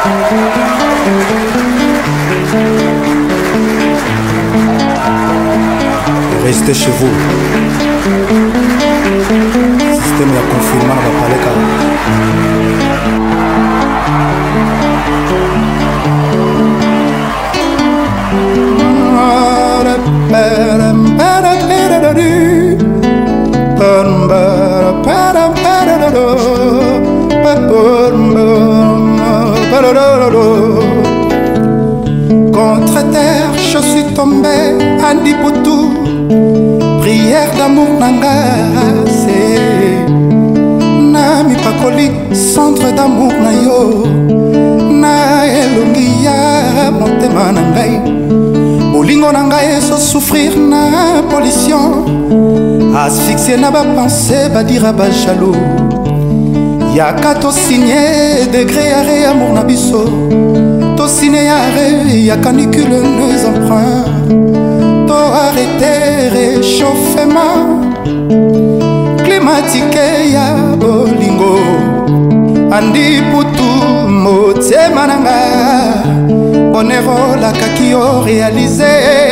Restez chez vous. Système de confinement va parler car contre terre, je suis tombé, Andy Poutou. Prière d'amour nanga, c'est na mi pakoli, centre d'amour na yo. Na elongi ya motema nangai. Bolingo nangai so souffrir na pollution. Asphyxié na ba pensée, ba dire ba jaloux. Yaka to signé degré arrêt amour na biso. To signé arrêt ya canicule nos emprunts. To arrêter réchauffement climatique ya bolingo. Andi Poutou motema nanga. Bonero la kakio réalisé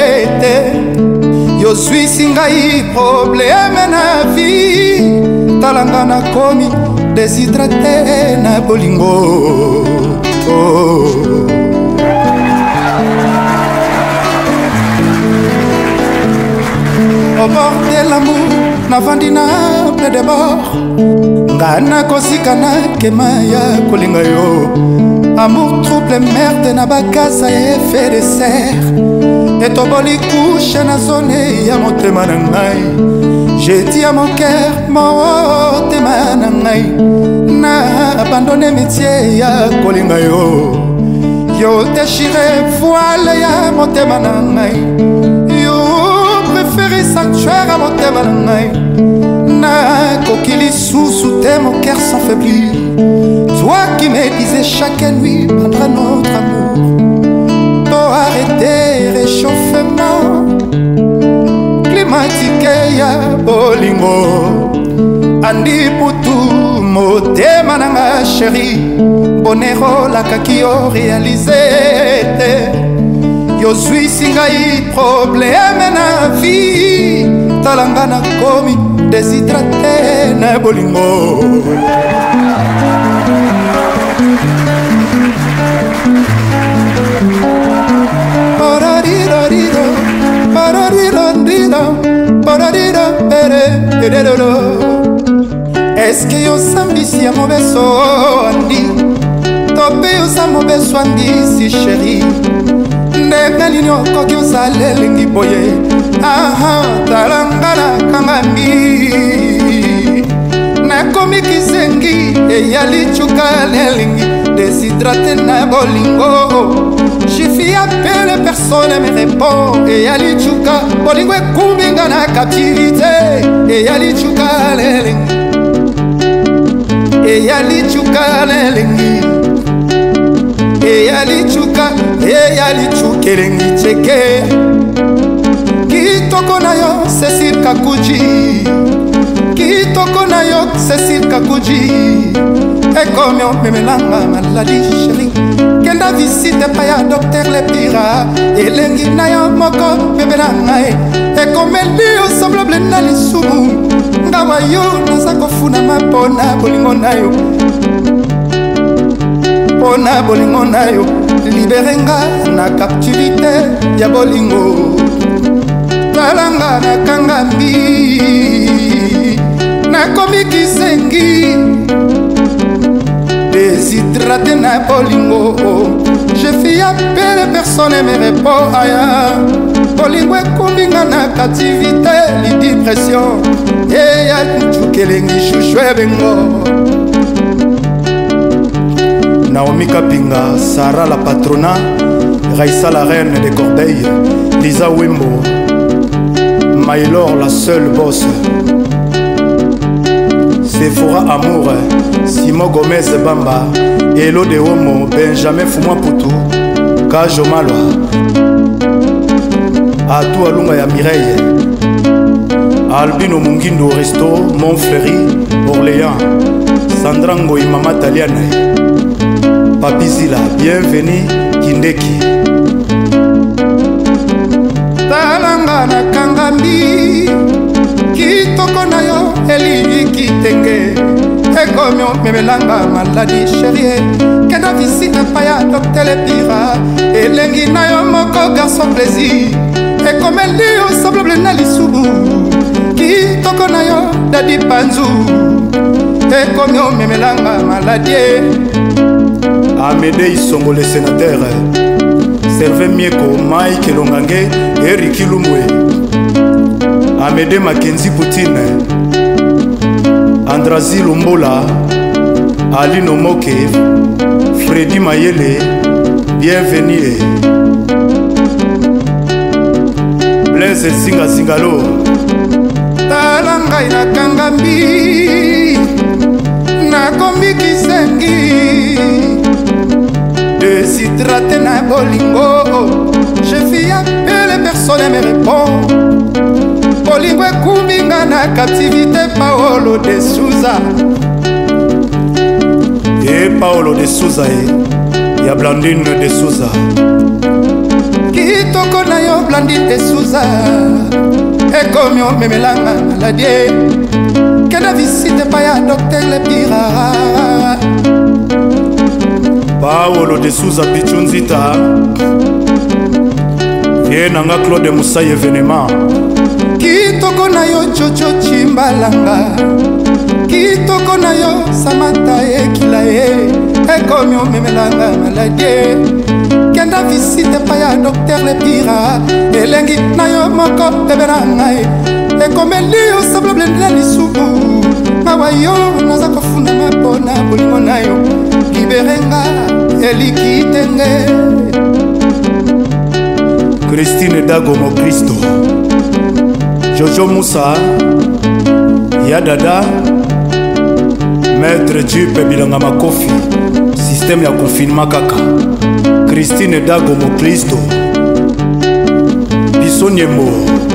yo suis singai problème na vie. Talanga na komi déshydraté na bolingo. Oh. Au bord de l'amour, na vandina près de bord. Ngana kosika na kema ya kolinga yo. Amour trouble merde na bakasa effet de serre. Et to boli couche na zone ya motema na ngai. J'ai dit à mon cœur, motema na ngai. Na abandonné métier ya kolinga yo. Yo déchiré voile ya motema na ngai. Yo préféré sanctuaire à motema na ngai. Na kokili sous te mon cœur s'enfaiblit. Toi qui me disais chaque nuit pendant notre amour. To arrêter réchauffement climatique ya bolingo. Andi Poutou motema nanga chéri. Bonero la kakio réalisé. Yo suis singai problème na vie. Talanga na komi déshydraté na bolingo. Est-ce que yo sambisi ya mobeso andi? Tope yo sa mobeso andi si chéri. Ndenge nini okoki ozala elengi boye? Aha, talanga na kangami. Nakomi kizengi eyali chuka elengi déshydraté na bolingo. J'ai fait appel, personne ne me répond. Eyali chuka bolingo ekumbinga na captivité. Eyali chuka elengi. Eyali chuka elengi. Eyali chuka elengi cheke. Kitoko na yo Cécile Kakuji. Kitoko na yo Cécile Kakuji. Ekomi omemelanga maladi chéri. Kenda visite pa ya docteur Lepira. Elengi na yo moko bebe na ngai. Ekomeli yo semblable na lisumu. Ngawa yo naza kofuna mapona bolingo na yo. Pona bolingo na yo. Liberenga na captivité ya bolingo. Talanga na kangambi. Nakomi kizengi déshydraté na bolingo. Je fais appel, personne ne me répond. Aya bolingo ekumbinga na captivité. Li dépression eya chukelengi chuchwe bengo. Naomi Kapinga, Sarah la patronat, Raissa la reine des corbeilles, Lisa Wimbo, Maïlor la seule bosse, Sephora Amour, Simon Gomez Bamba, Elo de Homo, Benjamin Fumwa Poutou, Kajo Malwa, Atou Alunga ya Mireille, Albino Mungindo Resto, Montfleury, Orléans, Sandrango et Mama Taliane, Papizila, bienvenue Kindeki. Talanga na kangambi kitoko na yo eli kitenge ekomio memelanga maladi chérie kenda visite paya docteur Lepira elengi na yo moko garçon plaisir ekomeli ensemble na lisubu kitoko na yo dadi panzu ekomio memelanga maladi. Amédée Isongo le sénateur, Serve Mieko, Mike Longange, Eric Lumwe, Amédée Mackenzie Poutine, Andrazi Lumbola, Ali Nomoke, Freddy Mayele, bienvenue. Blaise Singa Singalo, Talangai na kangambi, na kombi kisengi. Déshydraté na bolingo, je fais appeler, personne ne me répond. Bolingo ekumbinga na captivité, Paolo de Souza. Et Paolo de Souza, y a Blandine de Souza. Kitoko na yo Blandine de Souza. Ekomio memelanga maladie. Kena visite pa ya docteur Lepira. Paolo de Souza Pichunzita Vienanga Claude Moussaï événement. Kitoko na yo Jojo Chimbalanga. Kitoko na yo Samata Ekilae. Ekomio memelanga maladie. Kenda visite pa ya docteur Lepira. Elengi na yo moko bebera ngai. Ekomeli ensemble na lisubu. Mawa yo naza kofunda mapona bolingo na yo. Liberenga elikitenge. Christine Dagomo Christo, Jojo Moussa, Yadada, Maître Jupe Bilanga Makofi, système ya confinement kaka. Christine Dagomo Christo, Bissoniemo.